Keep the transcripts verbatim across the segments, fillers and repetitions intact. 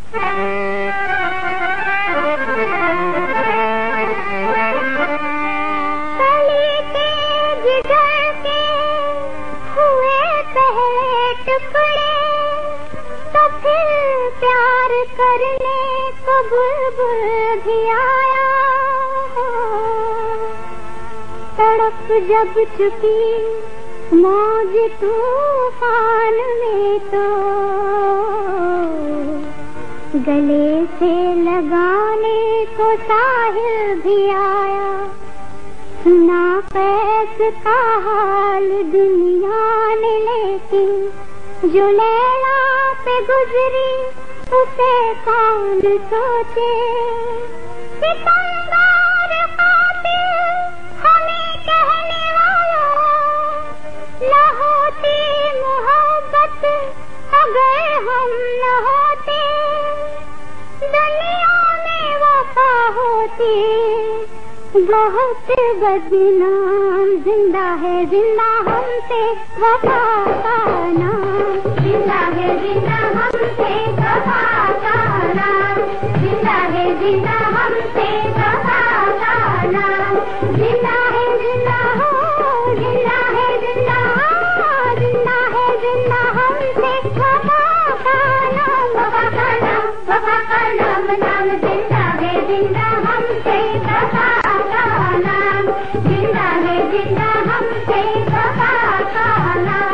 कली के जिगर के हुए पहले टुकड़े, तो फिर प्यार करने को बुलबुल भी आया। तड़प जब चुकी मौज तूफान में, तो गले से लगाने को साहिल भी आया। सुना कैस का हाल दुनिया ने, लेकिन जो लैला पे गुजरी उसे कौन सोचे। सिकंदर कातिल हमें कहने वालों, न होती मोहब्बत अगर हम न होते। दुनिया में वफा होती बहुत बदनाम। जिंदा है जिंदा हमसे वफा का नाम, जिंदा है जिंदा हमसे वफा का नाम, जिंदा है जिंदा हमसे वफा का नाम, जिंदा है जिंदा हो, जिंदा है जिंदा हो, जिंदा है जिंदा हमसे वफा का नाम, वफा का नाम, वफा का नाम, नाम जिंदा है जिंदा हमसे वफा का नाम, जिंदा है जिंदा हमसे वफा का नाम।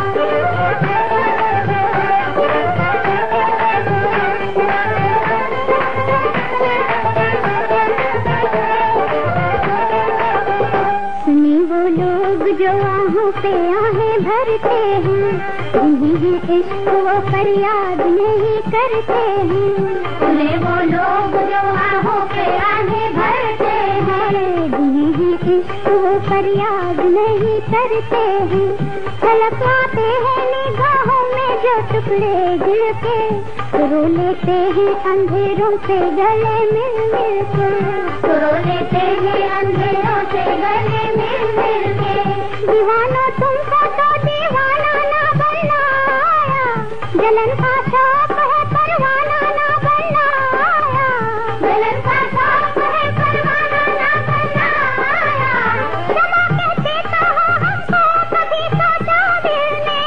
सुनी वो लोग जो आहों पे आहें भरते हैं, जिन्हें इश्क वो फरियाद नहीं करते हैं। सुने वो लोग जो आहों पे आहें भरते हैं, जिन्हें इश्क वो फरियाद नहीं करते हैं। झलक आते हैं निगाहों में जो टुकड़े दिल के, रो लेते हैं अंधेरों से गले मिल मिल के, रो लेते हैं अंधेरों से गले मिल मिल के। दीवाना तुमको तो दीवाना ना बनाया, जलन का शौक है परवाना ना बनाया, जलन का शौक है परवाना ना बनाया। क्षमा कहते तो हो हमको कभी सोचा दिल ने,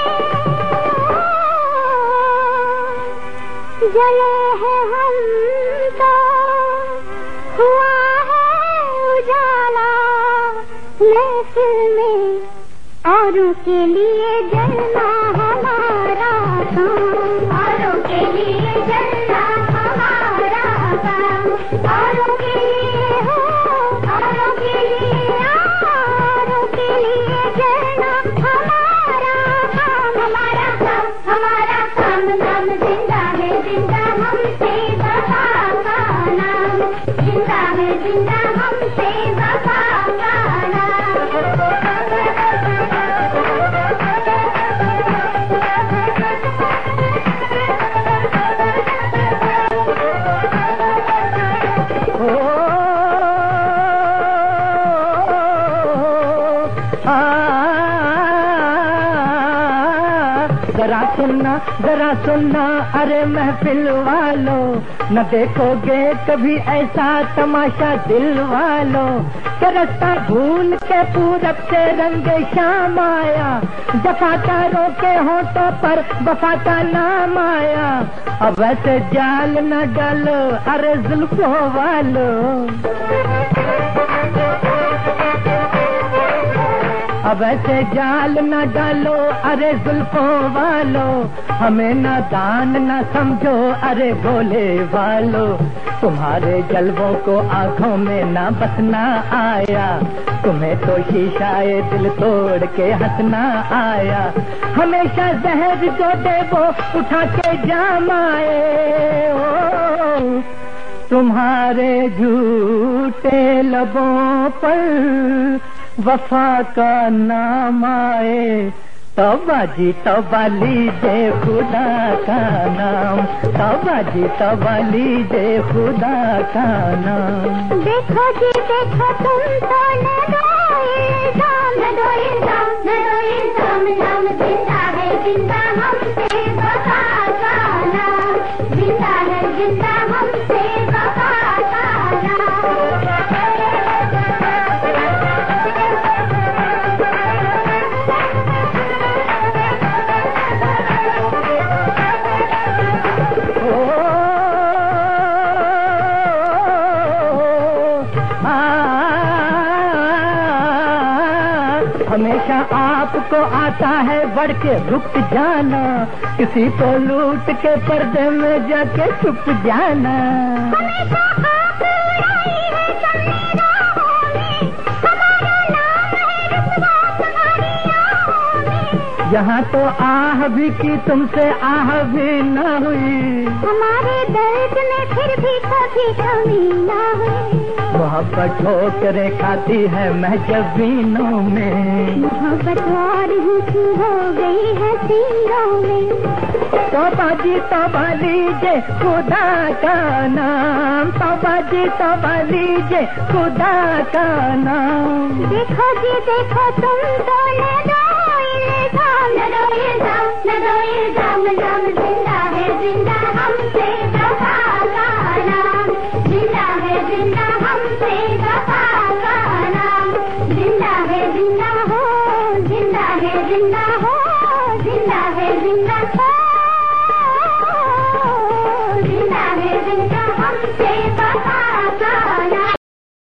जले हैं हम तो हुआ है उजाला। महफिल में औरों के लिए जलना हमारा काम, औरों के लिए जलना हमारा काम, औरों के लिए हो, औरों के लिए, औरों के लिए जलना हमारा काम, हमारा काम, हमारा काम। नाम जिंदा है जिंदा हमसे वफा का नाम, जिंदा है जिंदा हमसे वफा का नाम। जरा सुनना जरा सुनना अरे महफिल वालों, न देखोगे कभी ऐसा तमाशा दिल वालों। के रास्ता भूल के पूरब से रंगे शाम आया, दफादारों के होठों पर वफा का नाम आया। अब ऐसे जाल न डालो अरे जुल्फों वालों, अब ऐसे जाल न डालो अरे जुल्फों वालों। हमें न दान न समझो अरे भोले वालों। तुम्हारे जलवों को आंखों में न बसना आया, तुम्हें तो शीशाए दिल तोड़ के हंसना आया। हमेशा जहर जो दे वो उठा के जाम आए। ओ तुम्हारे झूठे लबों पर वफा का नाम आए। तौबा जी तौबा लीजे खुदा का नाम, तौबा जी तौबा लीजे खुदा का नाम। देखो जी देखो तुम तो न दो इल्जाम, न दो इल्जाम, न दो इल्जाम। नाम जिंदा है जिंदा हमसे वफा का नाम, जिंदा है जिंदा हमेशा आपको आता है बढ़ के रुक जाना, किसी को लूट के पर्दे में जाके छुप जाना। हमेशा आप उड़ाई है सबने राहों में, हमारा नाम है रुतबा तुम्हारी आहों में। यहाँ तो आह भी की तुमसे आह भी न हुई, हमारे दर्द में फिर भी कभी कमी न हुई। मोहब्बत ठोकरें खाती है महजबीनों में, मोहब्बत और हुस्न हो गई है सीनों में। तौबा जी तौबा लीजिए खुदा का नाम, तौबा जी तौबा लीजिए खुदा का नाम। देखो जी देखो तुम तो न दो इल्जाम, न दो इल्जाम, न दो इल्जाम, नाम जिंदा है जिंदा हमसे वफा का नाम, जिंदा है जिंदा हमसे वफा का नाम, जिंदा है जिंदा हो, जिंदा है जिंदा हो।